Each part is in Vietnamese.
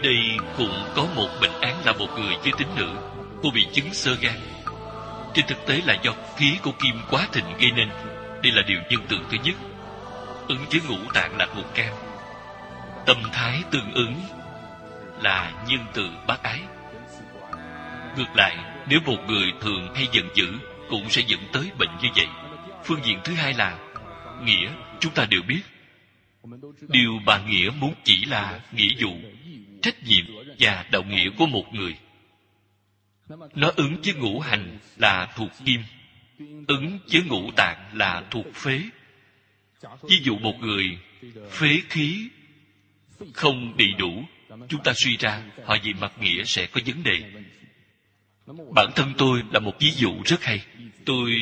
đây cũng có một bệnh án là một người giới tính nữ. Cô bị chứng xơ gan. Trên thực tế là do khí của kim quá thịnh gây nên. Đây là điều nhân tượng thứ nhất. Ứng với ngũ tạng là thuộc can. Tâm thái tương ứng là nhân từ bác ái. Ngược lại, nếu một người thường hay giận dữ cũng sẽ dẫn tới bệnh như vậy. Phương diện thứ hai là nghĩa. Chúng ta đều biết, điều bà nghĩa muốn chỉ là nghĩa vụ, trách nhiệm và đạo nghĩa của một người. Nó ứng với ngũ hành là thuộc kim, ứng với ngũ tạng là thuộc phế. Ví dụ một người phế khí không đầy đủ, chúng ta suy ra họ về mặt nghĩa sẽ có vấn đề. Bản thân tôi là một ví dụ rất hay. Tôi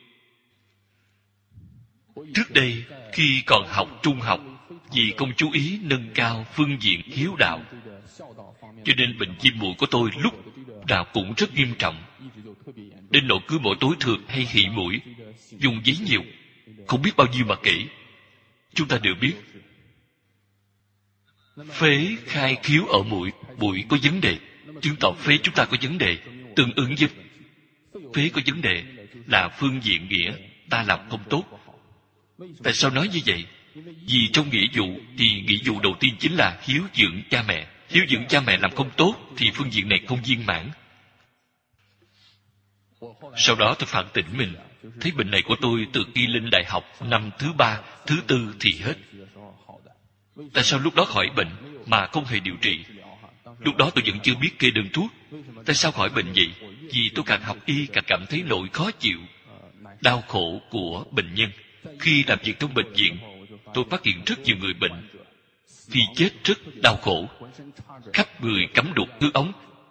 trước đây khi còn học trung học, vì không chú ý nâng cao phương diện hiếu đạo, cho nên bệnh viêm mũi của tôi lúc nào cũng rất nghiêm trọng, đến nỗi cứ mỗi tối thường hay hị mũi, dùng giấy nhiều, không biết bao nhiêu mà kể. Chúng ta đều biết, phế khai khiếu ở mũi, mũi có vấn đề, chứng tỏ phế chúng ta có vấn đề. Tương ứng với phế có vấn đề là phương diện nghĩa ta làm không tốt. Tại sao nói như vậy? Vì trong nghĩa vụ thì nghĩa vụ đầu tiên chính là hiếu dưỡng cha mẹ. Hiếu dưỡng cha mẹ làm không tốt thì phương diện này không viên mãn. Sau đó tôi phản tỉnh mình, thấy bệnh này của tôi từ khi lên đại học năm thứ 3, thứ 4 thì hết. Tại sao lúc đó khỏi bệnh mà không hề điều trị? Lúc đó tôi vẫn chưa biết kê đơn thuốc. Tại sao khỏi bệnh vậy? Vì tôi càng học y càng cảm thấy nỗi khó chịu, đau khổ của bệnh nhân. Khi làm việc trong bệnh viện, tôi phát hiện rất nhiều người bệnh khi chết rất đau khổ, khắp người cắm đục cứ ống,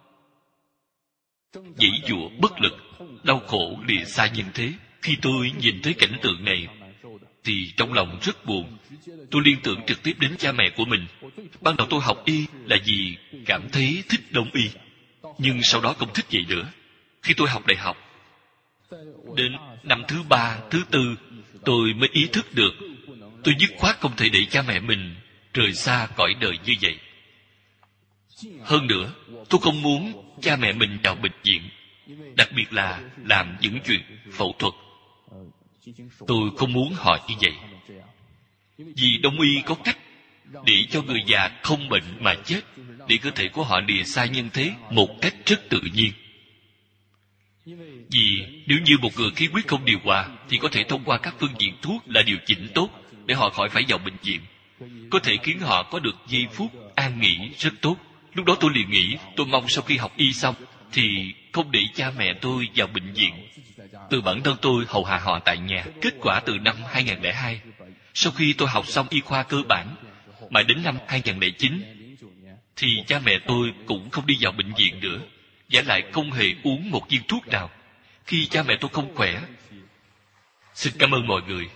giãy giụa bất lực, đau khổ lìa xa nhân thế. Khi tôi nhìn thấy cảnh tượng này thì trong lòng rất buồn. Tôi liên tưởng trực tiếp đến cha mẹ của mình. Ban đầu tôi học y là vì cảm thấy thích đông y, nhưng sau đó không thích vậy nữa. Khi tôi học đại học, đến năm thứ 3, thứ 4, tôi mới ý thức được tôi dứt khoát không thể để cha mẹ mình rời xa cõi đời như vậy. Hơn nữa, tôi không muốn cha mẹ mình vào bệnh viện, đặc biệt là làm những chuyện phẫu thuật. Tôi không muốn họ như vậy. Vì đông y có cách để cho người già không bệnh mà chết, để cơ thể của họ lìa xa nhân thế một cách rất tự nhiên. Vì nếu như một người khí huyết không điều hòa thì có thể thông qua các phương diện thuốc là điều chỉnh tốt để họ khỏi phải vào bệnh viện, có thể khiến họ có được giây phút an nghỉ rất tốt. Lúc đó tôi liền nghĩ, tôi mong sau khi học y xong thì không để cha mẹ tôi vào bệnh viện, từ bản thân tôi hầu hạ họ tại nhà. Kết quả từ năm 2002, sau khi tôi học xong y khoa cơ bản, mãi đến năm 2009 thì cha mẹ tôi cũng không đi vào bệnh viện nữa, vả lại không hề uống một viên thuốc nào. Khi cha mẹ tôi không khỏe, xin cảm ơn mọi người,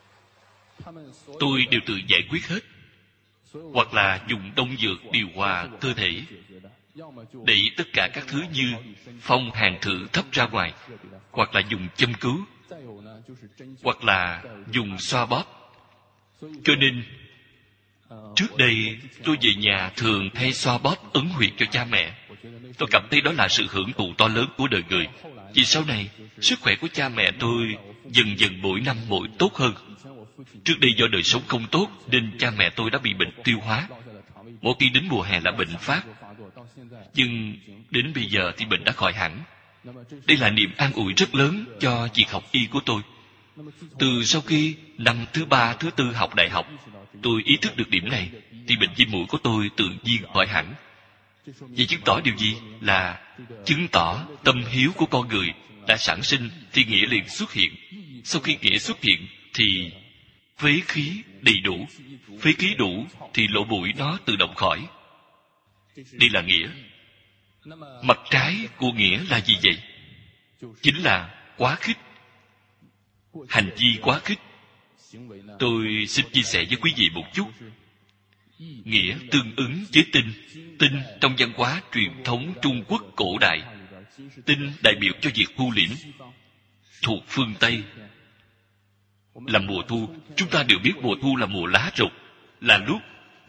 tôi đều tự giải quyết hết, hoặc là dùng đông dược điều hòa cơ thể, đẩy tất cả các thứ như phong hàn thử thấp ra ngoài, hoặc là dùng châm cứu, hoặc là dùng xoa bóp. Cho nên trước đây tôi về nhà thường hay xoa bóp ấn huyệt cho cha mẹ. Tôi cảm thấy đó là sự hưởng thụ to lớn của đời người. Vì sau này sức khỏe của cha mẹ tôi dần dần mỗi năm mỗi tốt hơn. Trước đây do đời sống không tốt nên cha mẹ tôi đã bị bệnh tiêu hóa. Mỗi khi đến mùa hè là bệnh phát, nhưng đến bây giờ thì bệnh đã khỏi hẳn. Đây là niềm an ủi rất lớn cho việc học y của tôi. Từ sau khi năm thứ 3, thứ 4 học đại học, tôi ý thức được điểm này thì bệnh viêm mũi của tôi tự nhiên khỏi hẳn. Vậy chứng tỏ điều gì? Là chứng tỏ tâm hiếu của con người đã sản sinh thì nghĩa liền xuất hiện. Sau khi nghĩa xuất hiện thì phế khí đầy đủ. Phế khí đủ thì lỗ mũi nó tự động khỏi. Đây là nghĩa. Mặt trái của nghĩa là gì vậy? Chính là quá khích. Hành vi quá khích. Tôi xin chia sẻ với quý vị một chút. Nghĩa tương ứng với tinh. Tinh trong văn hóa truyền thống Trung Quốc cổ đại, tinh đại biểu cho việc thu liễm. Thuộc phương Tây là mùa thu. Chúng ta đều biết mùa thu là mùa lá rụng, là lúc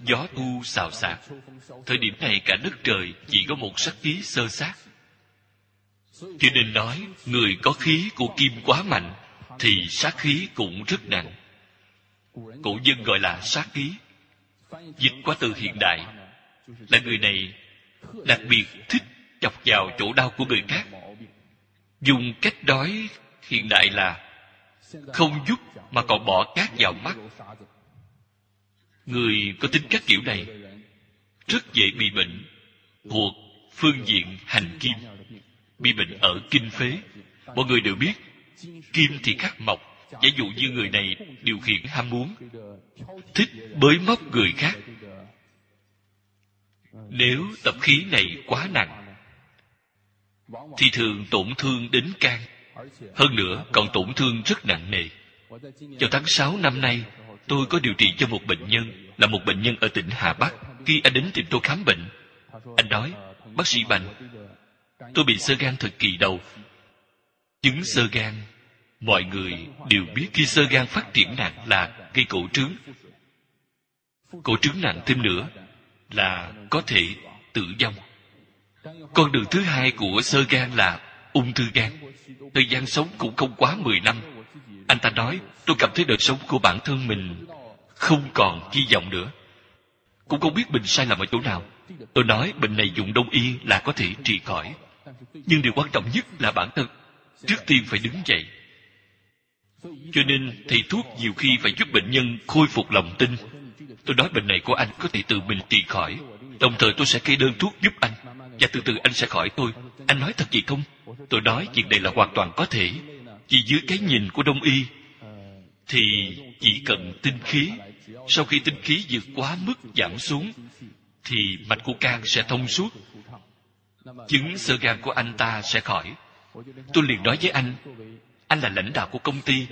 gió thu xào xạc. Thời điểm này cả đất trời chỉ có một sắc khí xơ xác. Cho nên nói, người có khí của kim quá mạnh thì sát khí cũng rất nặng. Cổ nhân gọi là sát khí. Dịch qua từ hiện đại là người này đặc biệt thích chọc vào chỗ đau của người khác. Dùng cách nói hiện đại là không giúp mà còn bỏ cát vào mắt. Người có tính cách kiểu này rất dễ bị bệnh thuộc phương diện hành kim, bị bệnh ở kinh phế. Mọi người đều biết kim thì khắc mộc. Giả dụ như người này điều khiển ham muốn, thích bới móc người khác, nếu tập khí này quá nặng thì thường tổn thương đến can, hơn nữa còn tổn thương rất nặng nề. Vào tháng 6 năm nay, tôi có điều trị cho một bệnh nhân, là một bệnh nhân ở tỉnh Hà Bắc. Khi anh đến tìm tôi khám bệnh, anh nói: bác sĩ Bành, tôi bị xơ gan thời kỳ đầu. Chứng xơ gan, mọi người đều biết khi xơ gan phát triển nặng là gây cổ trướng. Cổ trướng nặng thêm nữa là có thể tử vong. Con đường thứ hai của xơ gan là ung thư gan. Thời gian sống cũng không quá 10 năm. Anh ta nói: tôi cảm thấy đời sống của bản thân mình không còn hy vọng nữa, cũng không biết mình sai lầm ở chỗ nào. Tôi nói bệnh này dùng đông y là có thể trị khỏi, nhưng điều quan trọng nhất là bản thân trước tiên phải đứng dậy. Cho nên thầy thuốc nhiều khi phải giúp bệnh nhân khôi phục lòng tin. Tôi nói bệnh này của anh có thể tự mình trị khỏi, đồng thời tôi sẽ kê đơn thuốc giúp anh, và từ từ anh sẽ khỏi tôi. Anh nói thật vậy không? Tôi nói việc này là hoàn toàn có thể. Vì dưới cái nhìn của đông y thì chỉ cần tinh khí. Sau khi tinh khí vượt quá mức giảm xuống thì mạch của can sẽ thông suốt, chứng xơ gan của anh ta sẽ khỏi. Tôi liền nói với anh là lãnh đạo của công ty,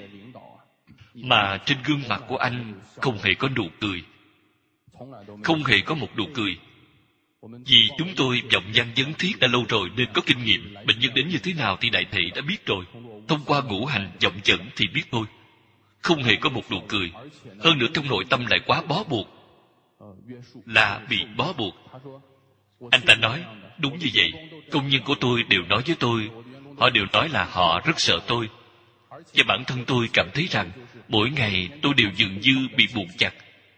mà trên gương mặt của anh không hề có nụ cười, không hề có một nụ cười. Vì chúng tôi vọng văn vấn thiết đã lâu rồi nên có kinh nghiệm. Bệnh nhân đến như thế nào thì đại thể đã biết rồi. Thông qua ngũ hành vọng dẫn thì biết thôi. Không hề có một nụ cười. Hơn nữa trong nội tâm lại quá bó buộc, là bị bó buộc. Anh ta nói đúng như vậy. Công nhân của tôi đều nói với tôi, họ đều nói là họ rất sợ tôi. Và bản thân tôi cảm thấy rằng mỗi ngày tôi đều dường như bị buộc chặt.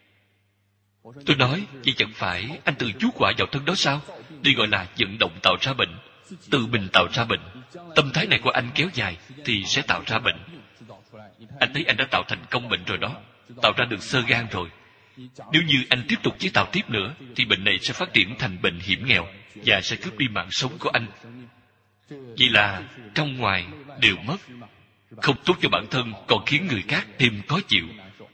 Tôi nói, vậy chẳng phải anh tự chuốc họa vào thân đó sao? Đây gọi là vận động tạo ra bệnh, tự mình tạo ra bệnh. Tâm thái này của anh kéo dài thì sẽ tạo ra bệnh. Anh thấy anh đã tạo thành công bệnh rồi đó, tạo ra được xơ gan rồi. Nếu như anh tiếp tục chế tạo tiếp nữa thì bệnh này sẽ phát triển thành bệnh hiểm nghèo và sẽ cướp đi mạng sống của anh. Vậy là trong ngoài đều mất, không tốt cho bản thân, còn khiến người khác thêm khó chịu.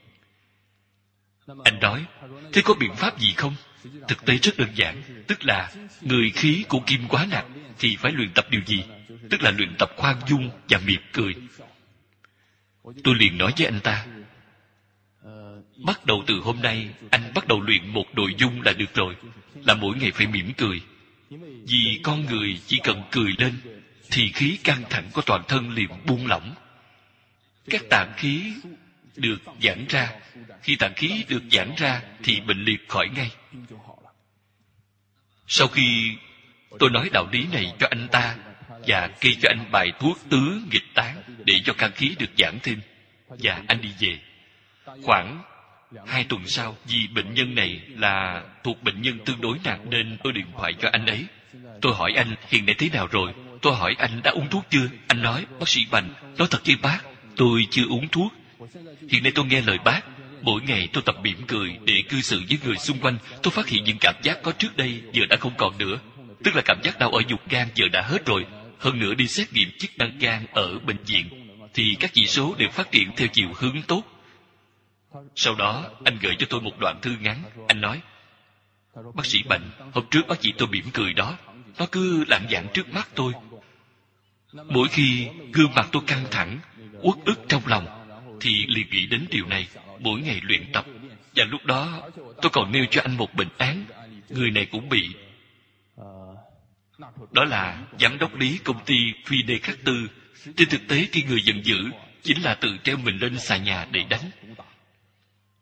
Anh nói, thế có biện pháp gì không? Thực tế rất đơn giản, tức là người khí của kim quá nặng thì phải luyện tập điều gì? Tức là luyện tập khoan dung và mỉm cười. Tôi liền nói với anh ta, bắt đầu từ hôm nay anh bắt đầu luyện một nội dung là được rồi, là mỗi ngày phải mỉm cười. Vì con người chỉ cần cười lên thì khí căng thẳng của toàn thân liền buông lỏng, các tạng khí được giãn ra. Khi tạng khí được giãn ra thì bệnh liệt khỏi ngay. Sau khi tôi nói đạo lý này cho anh ta và kê cho anh bài thuốc tứ nghịch tán để cho can khí được giãn thêm, và anh đi về. Khoảng 2 tuần sau, vì bệnh nhân này là thuộc bệnh nhân tương đối nặng nên tôi điện thoại cho anh ấy. Tôi hỏi anh hiện nay thế nào rồi. Tôi hỏi anh đã uống thuốc chưa. Anh nói, bác sĩ Bành, nói thật với bác, tôi chưa uống thuốc. Hiện nay tôi nghe lời bác, mỗi ngày tôi tập mỉm cười để cư xử với người xung quanh. Tôi phát hiện những cảm giác có trước đây giờ đã không còn nữa. Tức là cảm giác đau ở vùng gan giờ đã hết rồi. Hơn nữa đi xét nghiệm chức năng gan ở bệnh viện thì các chỉ số đều phát triển theo chiều hướng tốt. Sau đó anh gửi cho tôi một đoạn thư ngắn. Anh nói, bác sĩ Bành, hôm trước bác chị tôi mỉm cười đó, nó cứ lạng vạng trước mắt tôi. Mỗi khi gương mặt tôi căng thẳng, uất ức trong lòng thì liền nghĩ đến điều này, mỗi ngày luyện tập. Và lúc đó tôi còn nêu cho anh một bệnh án người này cũng bị. Đó là giám đốc lý công ty Phi Đê Khắc Tư. Trên thực tế khi người giận dữ chính là tự treo mình lên xà nhà để đánh.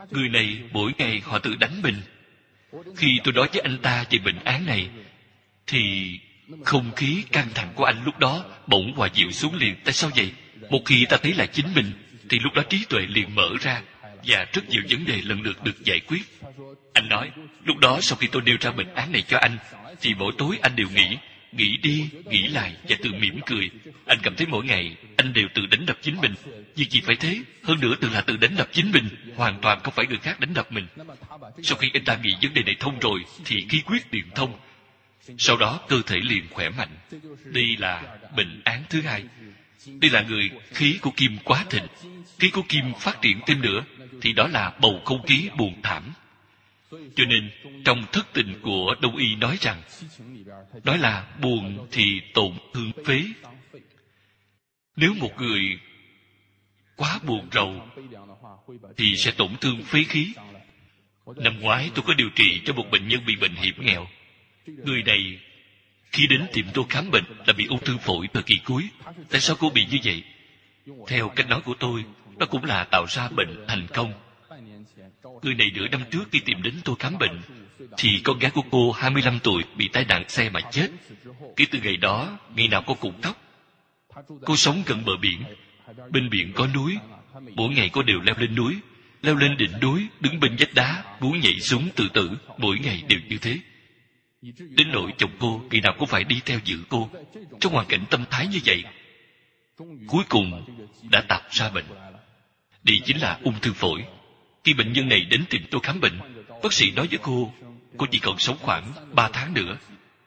Người này mỗi ngày họ tự đánh mình. Khi tôi nói với anh ta về bệnh án này, thì không khí căng thẳng của anh lúc đó bỗng hòa dịu xuống liền. Tại sao vậy? Một khi ta thấy là chính mình, thì lúc đó trí tuệ liền mở ra, và rất nhiều vấn đề lần lượt được giải quyết. Anh nói, lúc đó sau khi tôi nêu ra bệnh án này cho anh, thì mỗi tối anh đều nghĩ đi, nghĩ lại và tự mỉm cười. Anh cảm thấy mỗi ngày anh đều tự đánh đập chính mình. Việc gì phải thế? Hơn nữa tự là tự đánh đập chính mình, hoàn toàn không phải người khác đánh đập mình. Sau khi anh ta nghĩ vấn đề này thông rồi, thì khí huyết liền thông. Sau đó cơ thể liền khỏe mạnh. Đây là bệnh án thứ hai. Đây là người khí của kim quá thịnh. Khí của kim phát triển thêm nữa, thì đó là bầu không khí buồn thảm. Cho nên trong thất tình của Đông y nói rằng, đó là buồn thì tổn thương phế. Nếu một người quá buồn rầu thì sẽ tổn thương phế khí. Năm ngoái tôi có điều trị cho một bệnh nhân bị bệnh hiểm nghèo. Người này khi đến tìm tôi khám bệnh là bị ung thư phổi thời kỳ cuối. Tại sao cô bị như vậy? Theo cách nói của tôi, đó cũng là tạo ra bệnh thành công. Người này nửa năm trước khi tìm đến tôi khám bệnh, thì con gái của cô 25 tuổi bị tai nạn xe mà chết. Kể từ ngày đó, ngày nào cô cũng khóc. Cô sống gần bờ biển. Bên biển có núi. Mỗi ngày cô đều leo lên núi, leo lên đỉnh núi, đứng bên vách đá, muốn nhảy xuống tự tử. Mỗi ngày đều như thế. Đến nỗi chồng cô ngày nào cũng phải đi theo giữ cô. Trong hoàn cảnh tâm thái như vậy, cuối cùng đã tạo ra bệnh. Đây chính là ung thư phổi. Khi bệnh nhân này đến tìm tôi khám bệnh, bác sĩ nói với cô chỉ còn sống khoảng 3 tháng nữa.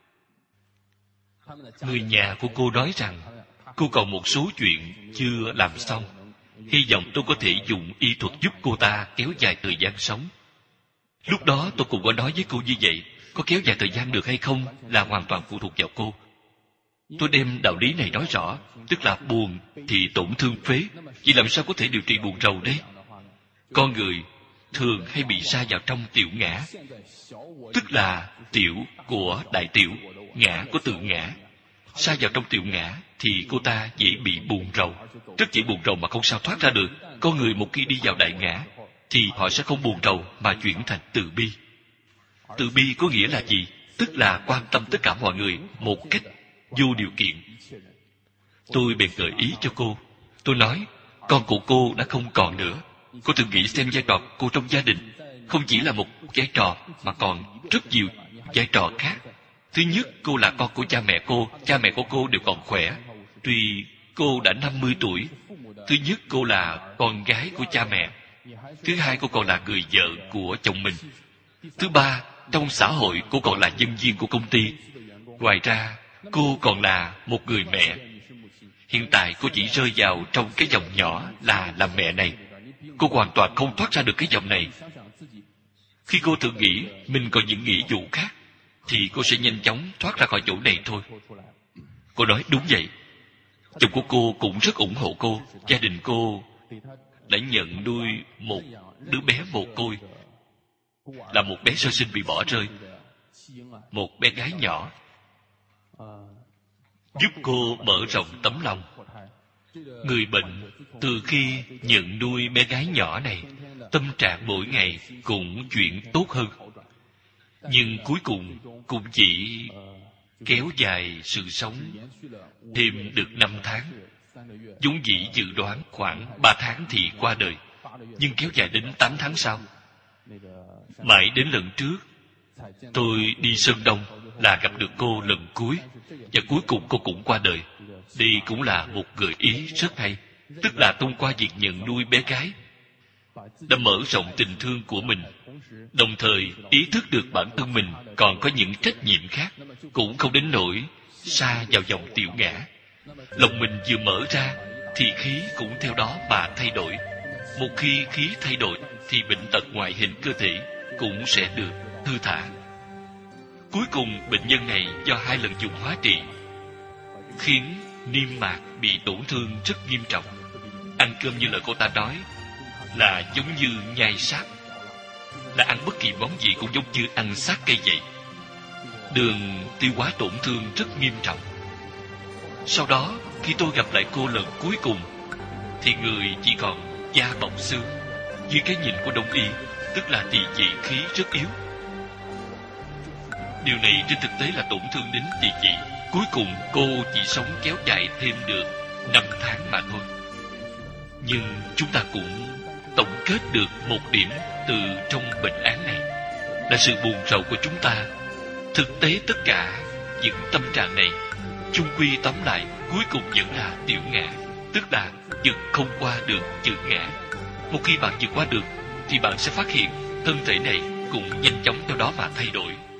Người nhà của cô nói rằng cô còn một số chuyện chưa làm xong. Hy vọng tôi có thể dùng y thuật giúp cô ta kéo dài thời gian sống. Lúc đó tôi cũng có nói với cô như vậy. Có kéo dài thời gian được hay không là hoàn toàn phụ thuộc vào cô. Tôi đem đạo lý này nói rõ, tức là buồn thì tổn thương phế. Vậy làm sao có thể điều trị buồn rầu đây? Con người thường hay bị sa vào trong tiểu ngã, tức là tiểu của đại tiểu, ngã của tự ngã. Sa vào trong tiểu ngã thì cô ta dễ bị buồn rầu, rất dễ buồn rầu mà không sao thoát ra được. Con người một khi đi vào đại ngã thì họ sẽ không buồn rầu mà chuyển thành từ bi. Từ bi có nghĩa là gì? Tức là quan tâm tất cả mọi người một cách vô điều kiện. Tôi bèn gợi ý cho cô. Tôi nói, con của cô đã không còn nữa. Cô thử nghĩ xem vai trò cô trong gia đình không chỉ là một vai trò mà còn rất nhiều vai trò khác. Thứ nhất, cô là con của cha mẹ của cô đều còn khỏe. Tuy cô đã 50 tuổi. Thứ nhất, cô là con gái của cha mẹ. Thứ hai, cô còn là người vợ của chồng mình. Thứ ba, trong xã hội cô còn là nhân viên của công ty. Ngoài ra, cô còn là một người mẹ. Hiện tại cô chỉ rơi vào trong cái vòng nhỏ là làm mẹ này. Cô hoàn toàn không thoát ra được cái vòng này. Khi cô tự nghĩ mình còn những nghĩa vụ khác, thì cô sẽ nhanh chóng thoát ra khỏi chỗ này thôi. Cô nói đúng vậy. Chồng của cô cũng rất ủng hộ cô. Gia đình cô đã nhận nuôi một đứa bé mồ côi, là một bé sơ sinh bị bỏ rơi, một bé gái nhỏ, giúp cô mở rộng tấm lòng. Người bệnh từ khi nhận nuôi bé gái nhỏ này, tâm trạng mỗi ngày cũng chuyển tốt hơn. Nhưng cuối cùng cũng chỉ kéo dài sự sống thêm được 5 tháng. Vốn dĩ dự đoán khoảng 3 tháng thì qua đời, nhưng kéo dài đến 8 tháng sau. Mãi đến lần trước tôi đi Sơn Đông là gặp được cô lần cuối, và cuối cùng cô cũng qua đời. Đây cũng là một gợi ý rất hay, tức là thông qua việc nhận nuôi bé gái đã mở rộng tình thương của mình, đồng thời ý thức được bản thân mình còn có những trách nhiệm khác, cũng không đến nỗi sa vào vòng tiểu ngã. Lòng mình vừa mở ra thì khí cũng theo đó mà thay đổi. Một khi khí thay đổi thì bệnh tật ngoại hình cơ thể cũng sẽ được thư thả. Cuối cùng bệnh nhân này do 2 lần dùng hóa trị khiến niêm mạc bị tổn thương rất nghiêm trọng. Ăn cơm như lời cô ta nói là giống như nhai xác, là ăn bất kỳ món gì cũng giống như ăn xác cây vậy. Đường tiêu hóa tổn thương rất nghiêm trọng. Sau đó khi tôi gặp lại cô lần cuối cùng thì người chỉ còn da bọc xương. Dưới cái nhìn của Đông y tức là tỳ vị khí rất yếu. Điều này trên thực tế là tổn thương đến tỳ vị. Cuối cùng cô chỉ sống kéo dài thêm được 5 tháng mà thôi. Nhưng chúng ta cũng tổng kết được một điểm từ trong bệnh án này, là sự buồn rầu của chúng ta. Thực tế tất cả những tâm trạng này chung quy tóm lại cuối cùng vẫn là tiểu ngã, tức là vượt không qua được chữ ngã. Một khi bạn vượt qua được thì bạn sẽ phát hiện thân thể này cũng nhanh chóng theo đó mà thay đổi.